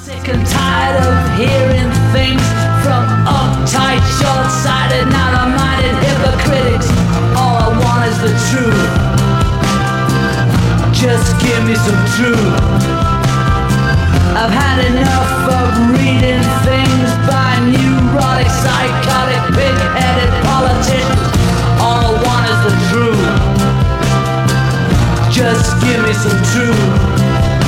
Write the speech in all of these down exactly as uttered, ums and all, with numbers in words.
Sick and tired of hearing things from uptight, short-sighted, narrow-minded hypocrites. All I want is the truth. Just give me some truth. I've had enough of reading things by neurotic, psychotic, pig-headed politicians. All I want is the truth. Just give me some truth.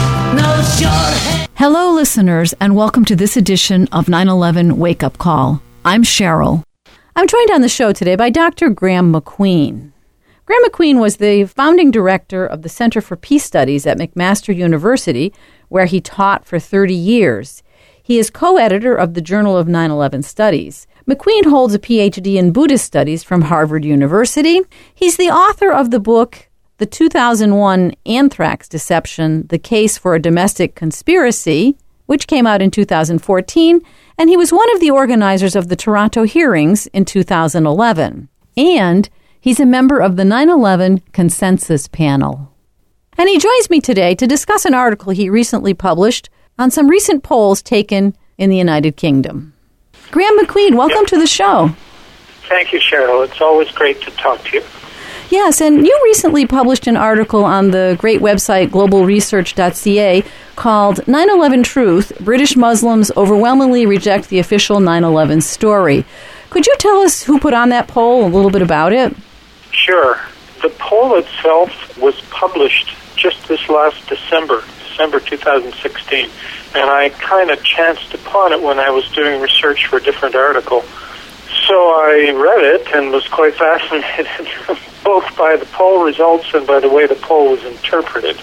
No short head. Hello, listeners, and welcome to this edition of nine eleven Wake Up Call. I'm Cheryl. I'm joined on the show today by Doctor Graeme MacQueen. Graeme MacQueen was the founding director of the Center for Peace Studies at McMaster University, where he taught for thirty years. He is co-editor of the Journal of nine eleven Studies. MacQueen holds a P H D in Buddhist Studies from Harvard University. He's the author of the book The two thousand one Anthrax Deception, The Case for a Domestic Conspiracy, which came out in two thousand fourteen, and he was one of the organizers of the Toronto hearings in two thousand eleven. And he's a member of the nine eleven Consensus Panel. And he joins me today to discuss an article he recently published on some recent polls taken in the United Kingdom. Graeme MacQueen, welcome to the show. Thank you, Cheryl. It's always great to talk to you. Yes, and you recently published an article on the great website global research dot c a called nine eleven Truth, British Muslims Overwhelmingly Reject the Official nine eleven Story. Could you tell us who put on that poll, a little bit about it? Sure. The poll itself was published just this last December, December two thousand sixteen, and I kind of chanced upon it when I was doing research for a different article. So I read it and was quite fascinated both by the poll results and by the way the poll was interpreted.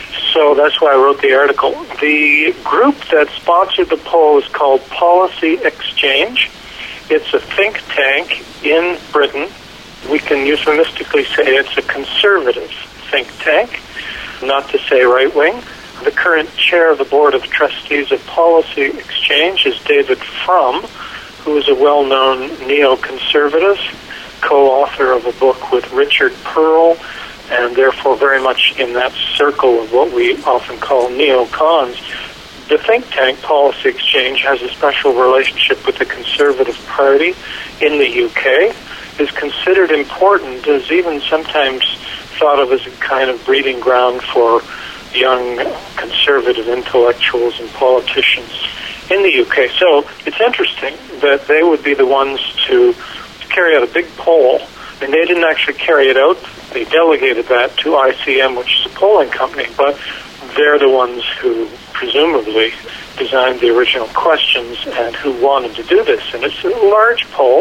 So that's why I wrote the article. The group that sponsored the poll is called Policy Exchange. It's a think tank in Britain. We can euphemistically say it's a conservative think tank, not to say right-wing. The current chair of the board of trustees of Policy Exchange is David Frum, who is a well-known neoconservative, co-author of a book with Richard Pearl, and therefore very much in that circle of what we often call neocons. The think tank, Policy Exchange, has a special relationship with the Conservative Party in the U K, is considered important, is even sometimes thought of as a kind of breeding ground for young conservative intellectuals and politicians in the U K. So it's interesting that they would be the ones to carry out a big poll, and they didn't actually carry it out. They delegated that to I C M, which is a polling company, but they're the ones who presumably designed the original questions and who wanted to do this. And it's a large poll,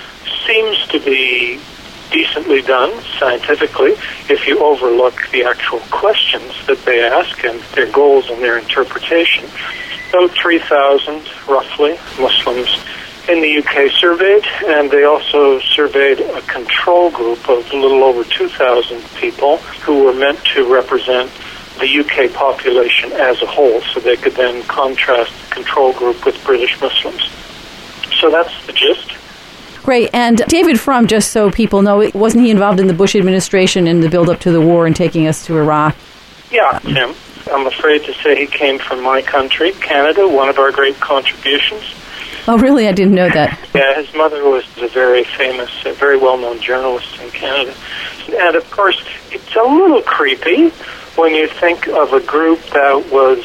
seems to be decently done scientifically if you overlook the actual questions that they ask and their goals and their interpretation. About three thousand, roughly, Muslims in the U K surveyed, and they also surveyed a control group of a little over two thousand people who were meant to represent the U K population as a whole, so they could then contrast the control group with British Muslims. So that's the gist. Great. And David Frum, just so people know, wasn't he involved in the Bush administration in the build-up to the war and taking us to Iraq? Yeah, Tim. I'm afraid to say he came from my country, Canada, one of our great contributions. Oh, really? I didn't know that. Yeah, his mother was a very famous, a very well-known journalist in Canada. And, of course, it's a little creepy when you think of a group that was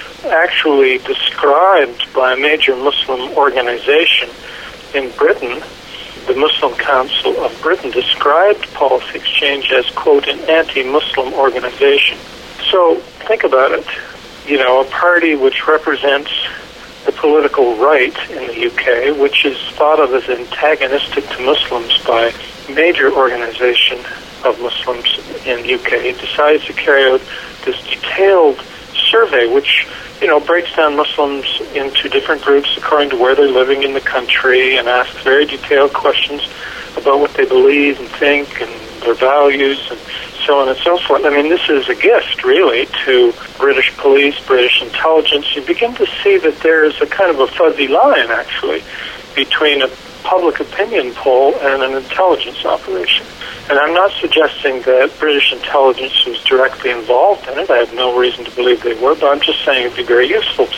actually described by a major Muslim organization in Britain. The Muslim Council of Britain described Policy Exchange as, quote, an anti-Muslim organization. So think about it. You know, a party which represents the political right in the U K, which is thought of as antagonistic to Muslims by a major organization of Muslims in the U K, decides to carry out this detailed survey, which, you know, breaks down Muslims into different groups according to where they're living in the country and asks very detailed questions about what they believe and think and their values and so on and so forth. I mean, this is a gift, really, to British police, British intelligence. You begin to see that there is a kind of a fuzzy line, actually, between a public opinion poll and an intelligence operation. And I'm not suggesting that British intelligence was directly involved in it. I have no reason to believe they were, but I'm just saying it would be very useful to them.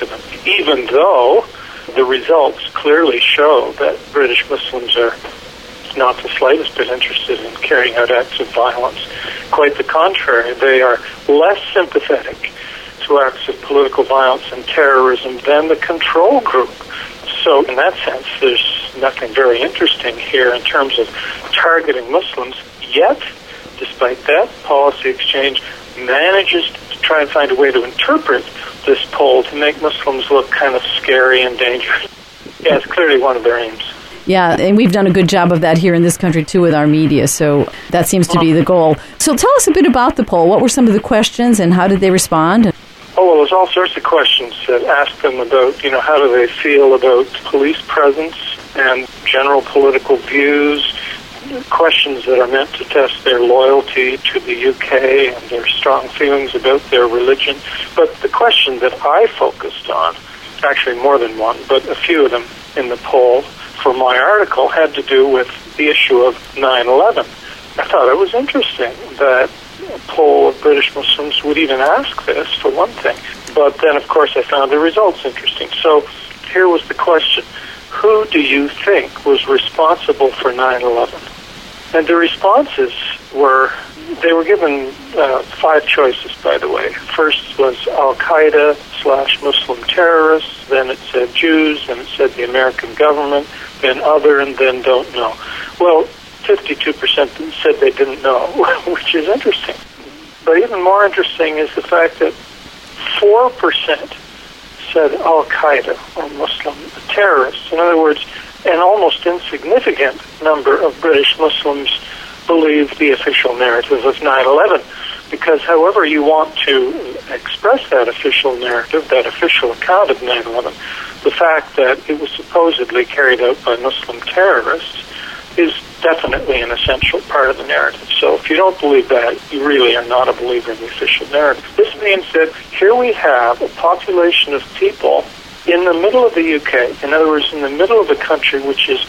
even though the results clearly show that British Muslims are not the slightest bit interested in carrying out acts of violence. Quite the contrary, they are less sympathetic to acts of political violence and terrorism than the control group. So in that sense, there's nothing very interesting here in terms of targeting Muslims. Yet, despite that, Policy Exchange manages to try and find a way to interpret this poll to make Muslims look kind of scary and dangerous. Yeah, it's clearly one of their aims. Yeah, and we've done a good job of that here in this country, too, with our media, so that seems to be the goal. So tell us a bit about the poll. What were some of the questions, and how did they respond? Oh, well, there's all sorts of questions that ask them about, you know, how do they feel about police presence and general political views, questions that are meant to test their loyalty to the U K and their strong feelings about their religion. But the question that I focused on, actually more than one, but a few of them in the poll for my article, had to do with the issue of nine eleven. I thought it was interesting that a poll of British Muslims would even ask this, for one thing. But then, of course, I found the results interesting. So here was the question: who do you think was responsible for nine eleven? And the responses were, they were given uh, five choices, by the way. First was Al-Qaeda slash Muslim terrorists, then it said Jews, then it said the American government, then other, and then don't know. Well, fifty-two percent said they didn't know, which is interesting. But even more interesting is the fact that four percent said Al-Qaeda or Muslim terrorists. In other words, an almost insignificant number of British Muslims believe the official narrative of nine eleven. Because however you want to express that official narrative, that official account of nine eleven, the fact that it was supposedly carried out by Muslim terrorists is definitely an essential part of the narrative. So if you don't believe that, you really are not a believer in the official narrative. This means that here we have a population of people in the middle of the U K, in other words, in the middle of a country which is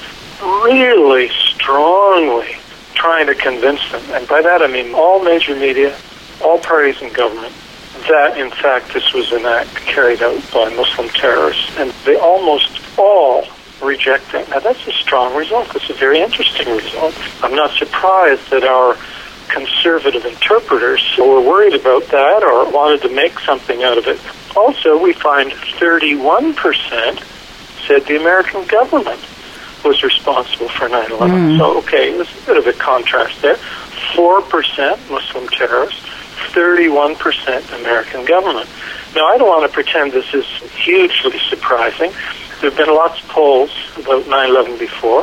really strongly trying to convince them, and by that I mean all major media, all parties in government, that in fact this was an act carried out by Muslim terrorists, and they almost all reject it. Now that's a strong result. That's a very interesting result. I'm not surprised that our conservative interpreters were worried about that or wanted to make something out of it. Also, we find thirty-one percent said the American government was responsible for nine eleven. Mm. So, okay, there's a bit of a contrast there. four percent Muslim terrorists, thirty-one percent American government. Now, I don't want to pretend this is hugely surprising. There have been lots of polls about nine eleven before,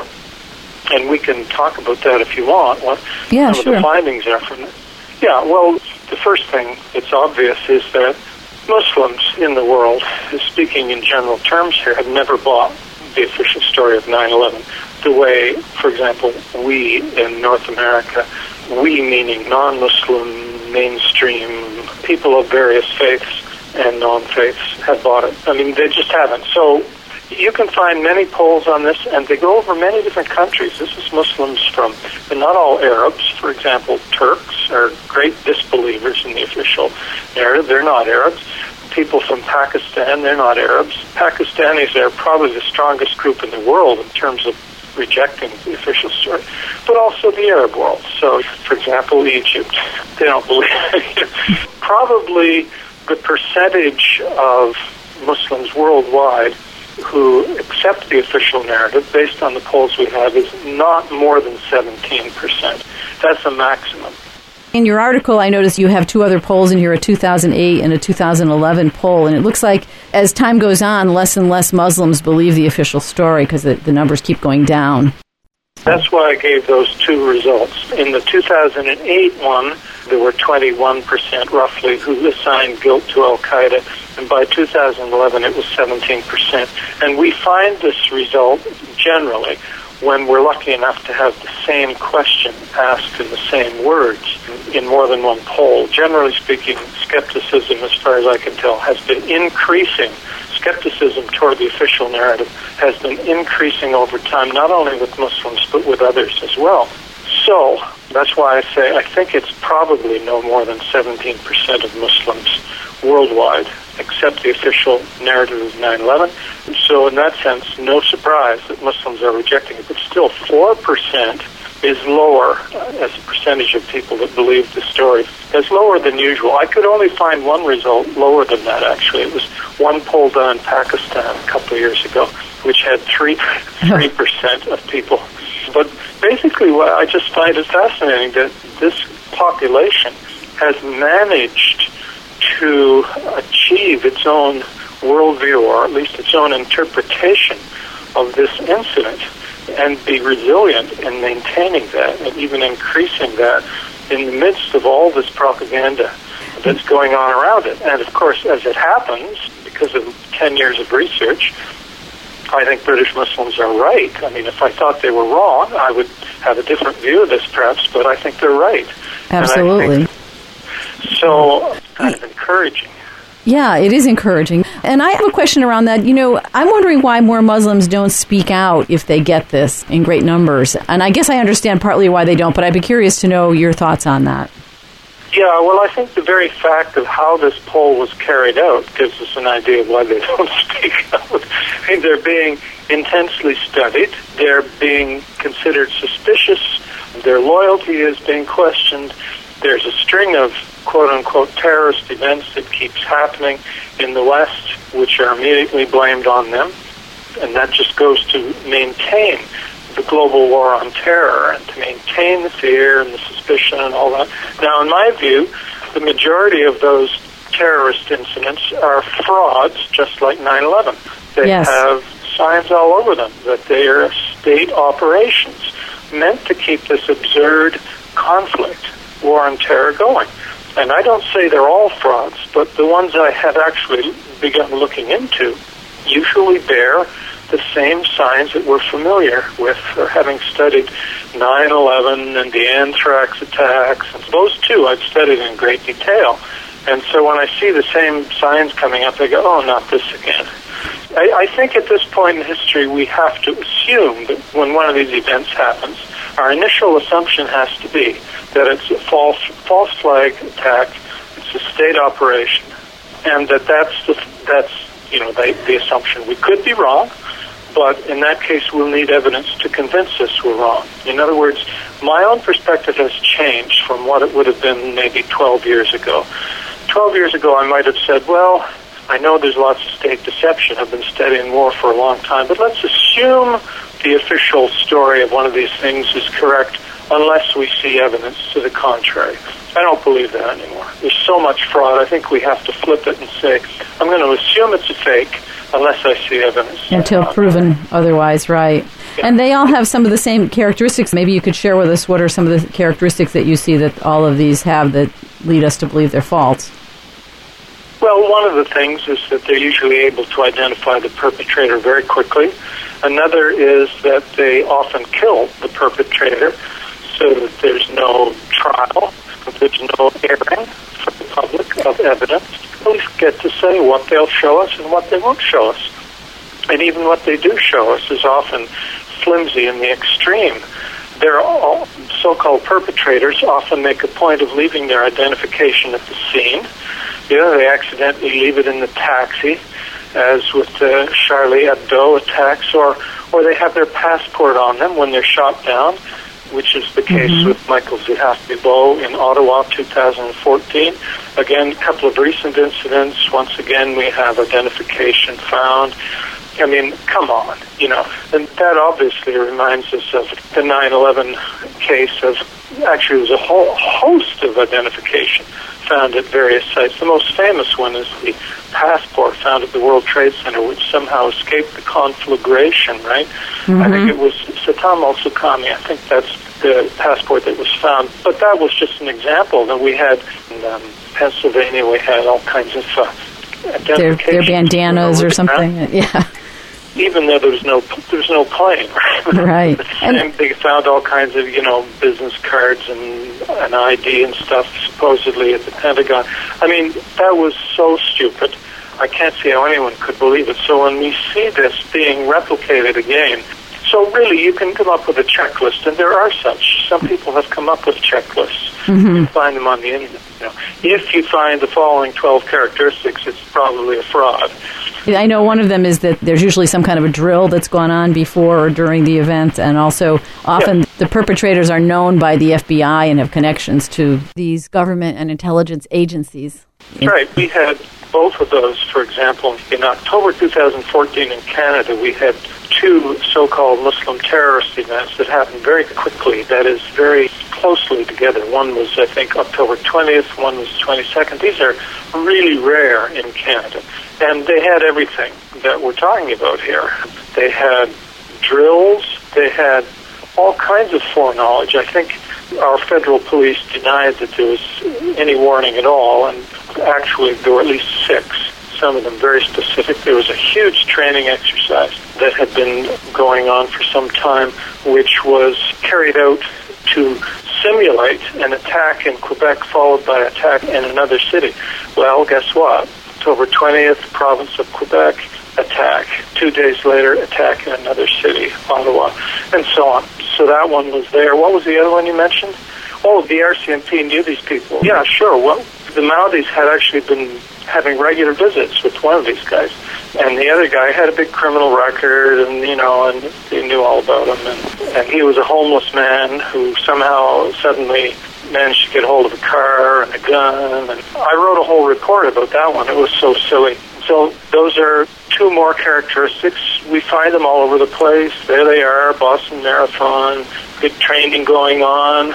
and we can talk about that if you want, what yeah, some sure. of the findings are from it. Yeah, well, the first thing that's obvious is that Muslims in the world, speaking in general terms here, have never bought the official story of nine eleven the way, for example, we in North America, we meaning non-Muslim, mainstream, people of various faiths and non-faiths have bought it. I mean, they just haven't. So you can find many polls on this, and they go over many different countries. This is Muslims from, but not all Arabs. For example, Turks are great disbelievers in the official narrative. They're not Arabs. People from Pakistan, they're not Arabs. Pakistanis are probably the strongest group in the world in terms of rejecting the official story, but also the Arab world. So, for example, Egypt, they don't believe it. Probably the percentage of Muslims worldwide who accept the official narrative, based on the polls we have, is not more than seventeen percent. That's a maximum. In your article, I noticed you have two other polls in here, a two thousand eight and a two thousand eleven poll, and it looks like as time goes on, less and less Muslims believe the official story because the, the numbers keep going down. That's why I gave those two results. In the two thousand eight one, there were twenty-one percent roughly who assigned guilt to Al-Qaeda, and by two thousand eleven it was seventeen percent. And we find this result generally when we're lucky enough to have the same question asked in the same words in more than one poll. Generally speaking, skepticism, as far as I can tell, has been increasing. Skepticism toward the official narrative has been increasing over time, not only with Muslims, but with others as well. So, that's why I say I think it's probably no more than seventeen percent of Muslims worldwide accept the official narrative of nine eleven. So in that sense, no surprise that Muslims are rejecting it. But still, four percent is lower uh, as a percentage of people that believe the story. It's lower than usual. I could only find one result lower than that, actually. It was one poll done in Pakistan a couple of years ago, which had three three percent of people. But basically, what I just find it fascinating that this population has managed to achieve its own worldview, or at least its own interpretation of this incident, and be resilient in maintaining that and even increasing that in the midst of all this propaganda that's going on around it. And of course, as it happens, because of ten years of research, I think British Muslims are right. I mean, if I thought they were wrong, I would have a different view of this perhaps, but I think they're right. Absolutely. So, kind of encouraging. Yeah, it is encouraging. And I have a question around that. You know, I'm wondering why more Muslims don't speak out if they get this in great numbers. And I guess I understand partly why they don't, but I'd be curious to know your thoughts on that. Yeah, well, I think the very fact of how this poll was carried out gives us an idea of why they don't speak out. I mean, they're being intensely studied. They're being considered suspicious. Their loyalty is being questioned. There's a string of quote-unquote terrorist events that keeps happening in the West, which are immediately blamed on them. And that just goes to maintain the global war on terror and to maintain the fear and the suspicion and all that. Now, in my view, the majority of those terrorist incidents are frauds, just like nine eleven. They yes. have signs all over them that they are state operations meant to keep this absurd conflict, war on terror, going. And I don't say they're all frauds, but the ones I have actually begun looking into usually bear the same signs that we're familiar with, or having studied nine eleven and the anthrax attacks. And those two I've studied in great detail. And so when I see the same signs coming up, I go, oh, not this again. I, I think at this point in history, we have to assume that when one of these events happens, our initial assumption has to be that it's a false false flag attack, it's a state operation, and that that's the, that's you know the, the assumption. We could be wrong, but in that case, we'll need evidence to convince us we're wrong. In other words, my own perspective has changed from what it would have been maybe twelve years ago. twelve years ago, I might have said, well, I know there's lots of state deception. I've been studying war for a long time, but let's assume the official story of one of these things is correct unless we see evidence to the contrary. I don't believe that anymore. There's so much fraud, I think we have to flip it and say, I'm going to assume it's a fake unless I see evidence. Until proven otherwise, right. Yeah. And they all have some of the same characteristics. Maybe you could share with us what are some of the characteristics that you see that all of these have that lead us to believe they're false. Well, one of the things is that they're usually able to identify the perpetrator very quickly. Another is that they often kill the perpetrator so that there's no trial, there's no airing for the public of evidence. Police get to say what they'll show us and what they won't show us. And even what they do show us is often flimsy in the extreme. They're all so-called perpetrators often make a point of leaving their identification at the scene. You know, they accidentally leave it in the taxi, as with the Charlie Hebdo attacks, or, or they have their passport on them when they're shot down, which is the case mm-hmm. with Michael Zehaf-Bibeau in Ottawa, two thousand fourteen. Again, a couple of recent incidents. Once again, we have identification found. I mean, come on, you know. And that obviously reminds us of the nine eleven case of, actually, it was a whole host of identification found at various sites. The most famous one is the passport found at the World Trade Center, which somehow escaped the conflagration, right? Mm-hmm. I think it was Satam al-Suqami. I think that's the passport that was found. But that was just an example. That we had in um, Pennsylvania, we had all kinds of uh, identification. Their, their bandanas or something, yeah. Even though there was no there was no plane, right? Right. And they found all kinds of, you know, business cards and an I D and stuff supposedly at the Pentagon. I mean, that was so stupid. I can't see how anyone could believe it. So when we see this being replicated again, so really you can come up with a checklist, and there are such. Some people have come up with checklists. Mm-hmm. You can find them on the internet. You know, if you find the following twelve characteristics, it's probably a fraud. I know one of them is that there's usually some kind of a drill that's gone on before or during the event, and also often yeah. the perpetrators are known by the F B I and have connections to these government and intelligence agencies. Right. We had both of those, for example. In October two thousand fourteen in Canada, we had two so-called Muslim terrorist events that happened very quickly, that is, very closely together. One was, I think, October twentieth, one was twenty-second. These are really rare in Canada. And they had everything that we're talking about here. They had drills, they had all kinds of foreknowledge. I think our federal police denied that there was any warning at all, and actually there were at least six, some of them very specific. There was a huge training exercise that had been going on for some time, which was carried out to simulate an attack in Quebec followed by an attack in another city. Well, guess what? October twentieth, province of Quebec, attack. Two days later, attack in another city, Ottawa, and so on. So that one was there. What was the other one you mentioned? Oh, the R C M P knew these people. Yeah, sure. Well, the Mounties had actually been having regular visits with one of these guys, and the other guy had a big criminal record, and, you know, and they knew all about him, and, and he was a homeless man who somehow suddenly managed to get hold of a car and a gun, and I wrote a whole report about that one. It was so silly. So those are two more characteristics. We find them all over the place. There they are, Boston Marathon, good training going on.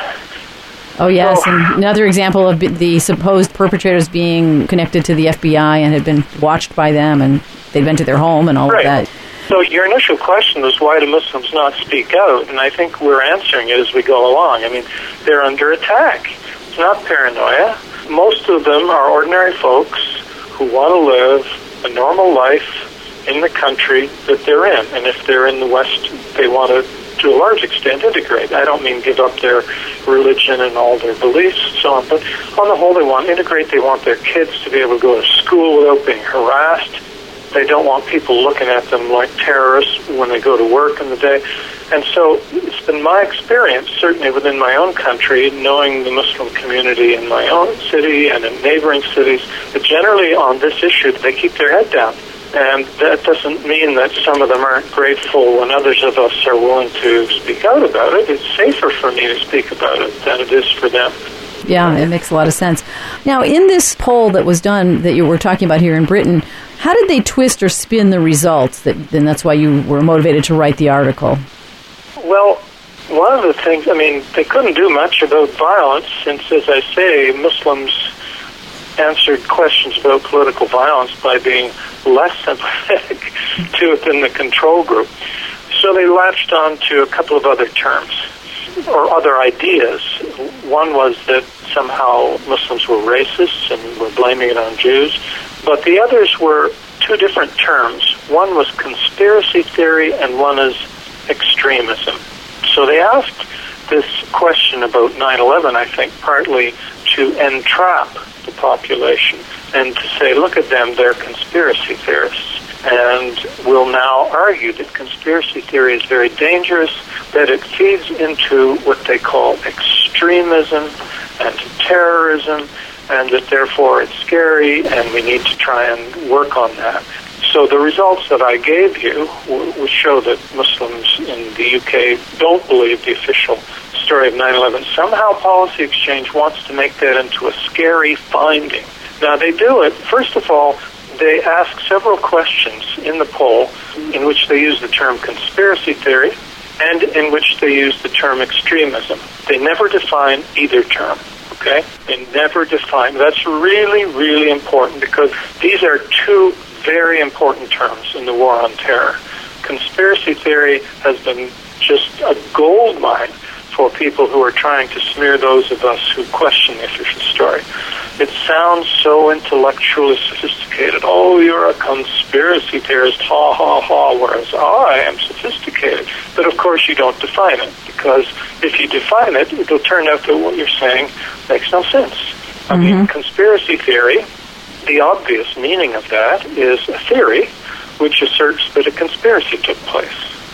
Oh, yes, so, and another example of the supposed perpetrators being connected to the F B I and had been watched by them, and they'd been to their home and all right. of that. So your initial question was, why do Muslims not speak out? And I think we're answering it as we go along. I mean, they're under attack. It's not paranoia. Most of them are ordinary folks who want to live a normal life in the country that they're in. And if they're in the West, they want to, to a large extent, integrate. I don't mean give up their religion and all their beliefs and so on, but on the whole, they want to integrate. They want their kids to be able to go to school without being harassed. They don't want people looking at them like terrorists when they go to work in the day. And so it's been my experience, certainly within my own country, knowing the Muslim community in my own city and in neighboring cities, that generally on this issue, they keep their head down. And that doesn't mean that some of them aren't grateful when others of us are willing to speak out about it. It's safer for me to speak about it than it is for them. Yeah, it makes a lot of sense. Now, in this poll that was done that you were talking about here in Britain, how did they twist or spin the results? That, and that's why you were motivated to write the article. Well, one of the things, I mean, they couldn't do much about violence since, as I say, Muslims answered questions about political violence by being less sympathetic to it than the control group. So they latched on to a couple of other terms or other ideas. One was that somehow Muslims were racists and were blaming it on Jews. But the others were two different terms. One was conspiracy theory and one is extremism. So they asked this question about nine eleven, I think, partly to entrap the population and to say, look at them, they're conspiracy theorists. And we'll now argue that conspiracy theory is very dangerous, that it feeds into what they call extremism and terrorism, and that therefore it's scary and we need to try and work on that. So the results that I gave you would show that Muslims in the U K don't believe the official story of nine eleven. Somehow Policy Exchange wants to make that into a scary finding. Now they do it, first of all, they ask several questions in the poll in which they use the term conspiracy theory and in which they use the term extremism. They never define either term. Okay? They never define. That's really, really important because these are two very important terms in the war on terror. Conspiracy theory has been just a gold mine for people who are trying to smear those of us who question the official story. It sounds so intellectually sophisticated. Oh, you're a conspiracy theorist, ha, ha, ha, whereas I am sophisticated. But of course you don't define it, because if you define it, it'll turn out that what you're saying makes no sense. I mm-hmm. mean, conspiracy theory, the obvious meaning of that is a theory which asserts that a conspiracy took place.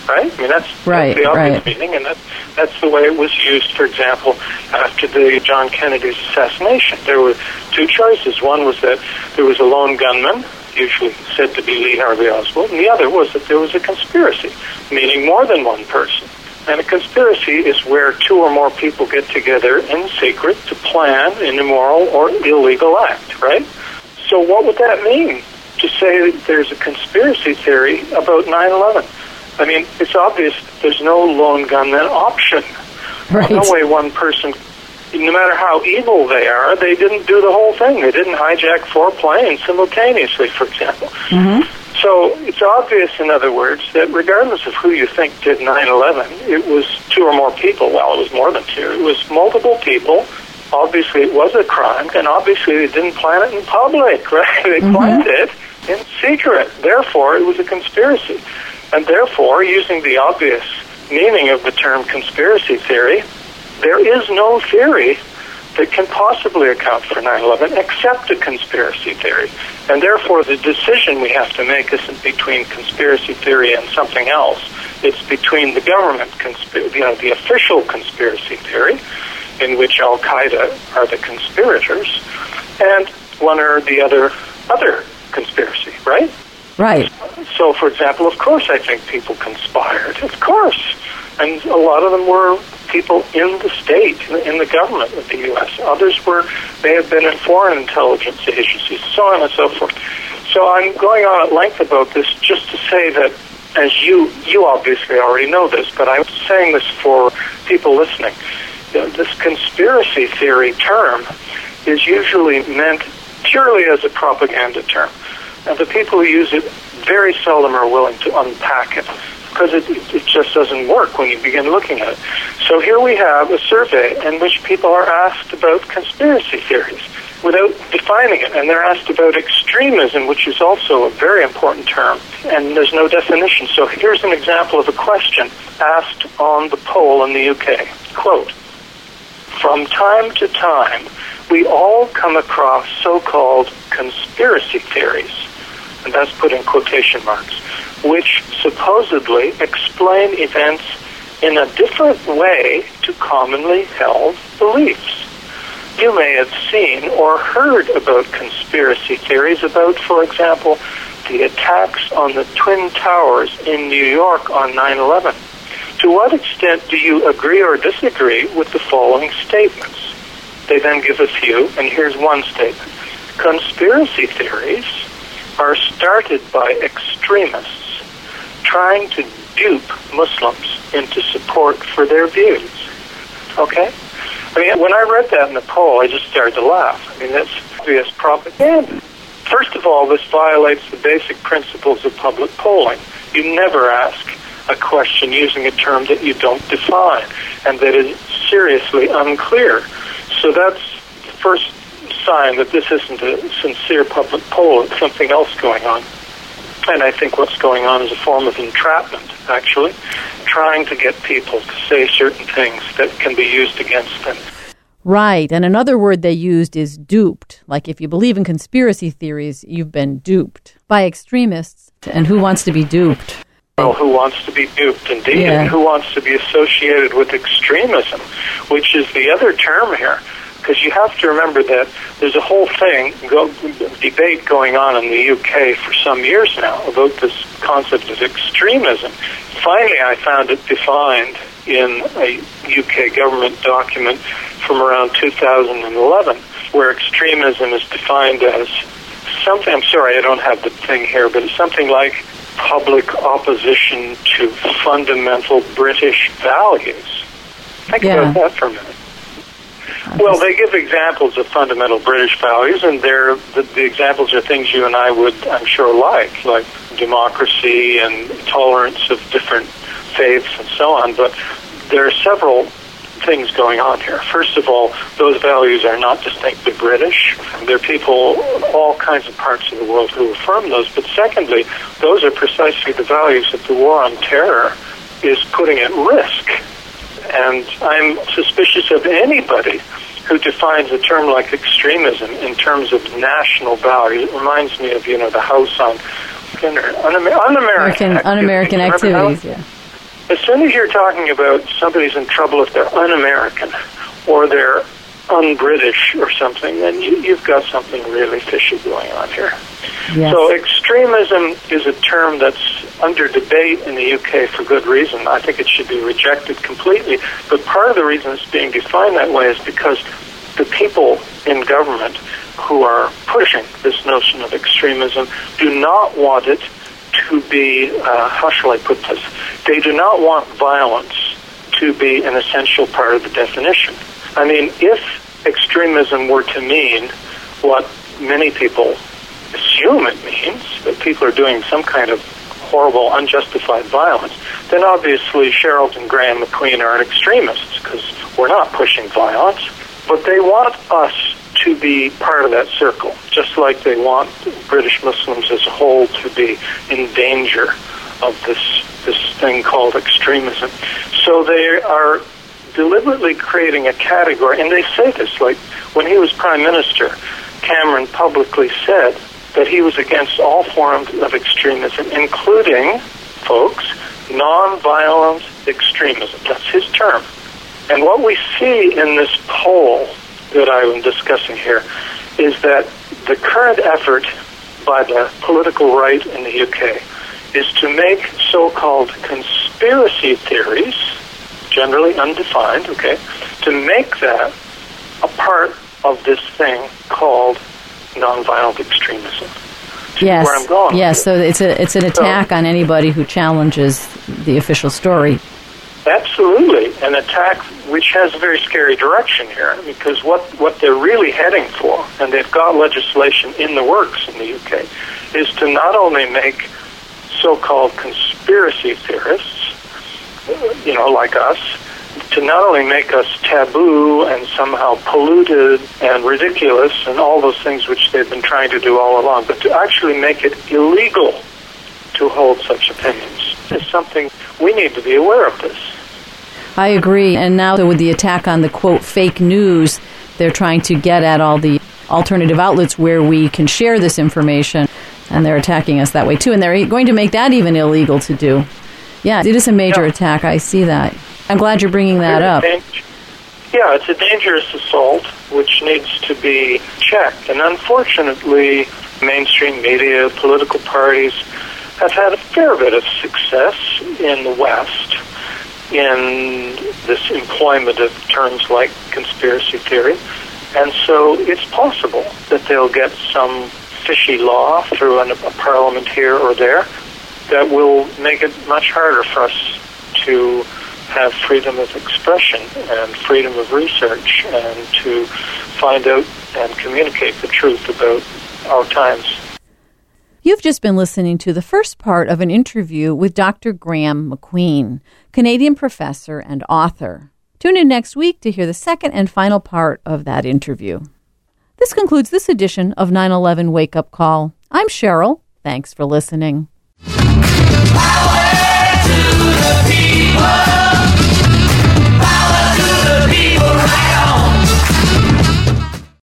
right? I mean, that's, right, that's the obvious right. meaning, and that, that's the way it was used, for example, after the John Kennedy's assassination. There were two choices. One was that there was a lone gunman, usually said to be Lee Harvey Oswald, and the other was that there was a conspiracy, meaning more than one person. And a conspiracy is where two or more people get together in secret to plan an immoral or illegal act, right? So what would that mean, to say that there's a conspiracy theory about nine eleven? I mean, it's obvious there's no lone gunman option. Right. No way one person, no matter how evil they are, they didn't do the whole thing. They didn't hijack four planes simultaneously, for example. Mm-hmm. So it's obvious, in other words, that regardless of who you think did nine eleven, it was two or more people. Well, it was more than two. It was multiple people. Obviously, it was a crime, and obviously they didn't plan it in public, right? They Mm-hmm. planned it in secret. Therefore, it was a conspiracy. And therefore, using the obvious meaning of the term conspiracy theory, there is no theory that can possibly account for nine eleven except a conspiracy theory. And therefore, the decision we have to make isn't between conspiracy theory and something else. It's between the government, consp- you know, the official conspiracy theory, in which Al-Qaeda are the conspirators, and one or the other other conspiracy, right? Right. So, for example, of course I think people conspired. Of course. And a lot of them were people in the state, in the government of the U S. Others were, may have been in foreign intelligence agencies, so on and so forth. So I'm going on at length about this just to say that, as you, you obviously already know this, but I'm saying this for people listening. You know, this conspiracy theory term is usually meant purely as a propaganda term. And the people who use it very seldom are willing to unpack it, because it, it just doesn't work when you begin looking at it. So here we have a survey in which people are asked about conspiracy theories without defining it, and they're asked about extremism, which is also a very important term, and there's no definition. So here's an example of a question asked on the poll in the U K. Quote, "From time to time, we all come across so-called conspiracy theories," and that's put in quotation marks, "which supposedly explain events in a different way to commonly held beliefs. You may have seen or heard about conspiracy theories about, for example, the attacks on the Twin Towers in New York on nine eleven. To what extent do you agree or disagree with the following statements?" They then give a few, and here's one statement. "Conspiracy theories are started by extremists trying to dupe Muslims into support for their views." Okay? I mean, when I read that in the poll, I just started to laugh. I mean, that's obvious propaganda. First of all, this violates the basic principles of public polling. You never ask a question using a term that you don't define and that is seriously unclear. So that's the first sign that this isn't a sincere public poll. It's something else going on. And I think what's going on is a form of entrapment, actually, trying to get people to say certain things that can be used against them. Right. And another word they used is duped. Like if you believe in conspiracy theories, you've been duped by extremists. And who wants to be duped? Well, who wants to be duped, indeed, Yeah. and who wants to be associated with extremism, which is the other term here. Because you have to remember that there's a whole thing, go, debate going on in the U K for some years now about this concept of extremism. Finally, I found it defined in a U K government document from around two thousand eleven, where extremism is defined as something, I'm sorry, I don't have the thing here, but it's something like public opposition to fundamental British values. Think Yeah. about that for a minute. Well, they give examples of fundamental British values, and they're, the, the examples are things you and I would, I'm sure, like, like democracy and tolerance of different faiths and so on. But there are several things going on here. First of all, those values are not distinctly British. There are people, all kinds of parts of the world who affirm those. But secondly, those are precisely the values that the war on terror is putting at risk. And I'm suspicious of anybody who defines a term like extremism in terms of national values. It reminds me of, you know, the House on un-American, American, un-American activities, yeah. As soon as you're talking about somebody's in trouble if they're un-American or they're un-British or something, then you, you've got something really fishy going on here. Yes. So extremism is a term that's under debate in the U K for good reason. I think it should be rejected completely. But part of the reason it's being defined that way is because the people in government who are pushing this notion of extremism do not want it to be, uh, how shall I put this? They do not want violence to be an essential part of the definition. I mean, if extremism were to mean what many people assume it means, that people are doing some kind of horrible, unjustified violence, then obviously Cheryl and Graham McQueen are extremists, because we're not pushing violence. But they want us to be part of that circle, just like they want British Muslims as a whole to be in danger of this this thing called extremism. So they are deliberately creating a category, and they say this, like when he was Prime Minister, Cameron publicly said that he was against all forms of extremism, including, folks, non-violent extremism. That's his term. And what we see in this poll that I am discussing here is that the current effort by the political right in the U K is to make so-called conspiracy theories, generally undefined, okay, to make that a part of this thing called nonviolent extremism. Yes. Where I'm going. Yes, so it's a it's an attack so, on anybody who challenges the official story. Absolutely, an attack which has a very scary direction here, because what, what they're really heading for, and they've got legislation in the works in the U K, is to not only make so-called conspiracy theorists, you know, like us, to not only make us taboo and somehow polluted and ridiculous and all those things which they've been trying to do all along, but to actually make it illegal to hold such opinions. It's something we need to be aware of this. I agree. And now with the attack on the, quote, fake news, they're trying to get at all the alternative outlets where we can share this information, and they're attacking us that way, too. And they're going to make that even illegal to do. Yeah, it is a major yeah. attack. I see that. I'm glad you're bringing that up. Yeah, it's a dangerous assault which needs to be checked. And unfortunately, mainstream media, political parties have had a fair bit of success in the West in this employment of terms like conspiracy theory. And so it's possible that they'll get some fishy law through an, a parliament here or there that will make it much harder for us to have freedom of expression and freedom of research and to find out and communicate the truth about our times. You've just been listening to the first part of an interview with Doctor Graham McQueen, Canadian professor and author. Tune in next week to hear the second and final part of that interview. This concludes this edition of nine eleven Wake Up Call. I'm Cheryl. Thanks for listening. Power to the people.